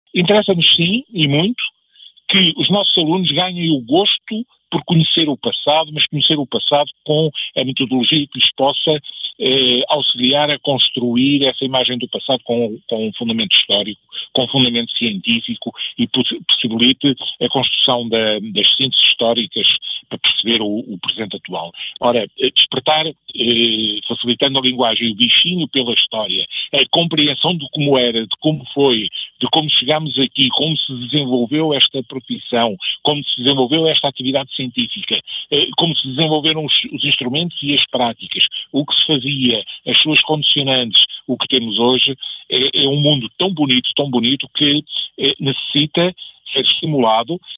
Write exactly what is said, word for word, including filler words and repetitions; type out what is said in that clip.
Interessa-nos sim, e muito, que os nossos alunos ganhem o gosto por conhecer o passado, mas conhecer o passado com a metodologia que lhes possa eh, auxiliar a construir essa imagem do passado com, com um fundamento histórico, com um fundamento científico e poss- possibilite a construção da, das síntese históricas para perceber o, o presente atual. Ora, despertar, eh, facilitando a linguagem, o bichinho pela história, a compreensão de como era, de como foi, de como chegámos aqui, como se desenvolveu esta profissão, como se desenvolveu esta atividade científica, eh, como se desenvolveram os, os instrumentos e as práticas, o que se fazia, as suas condicionantes, o que temos hoje, é, é um mundo tão bonito, tão bonito, que eh, necessita ser estimulado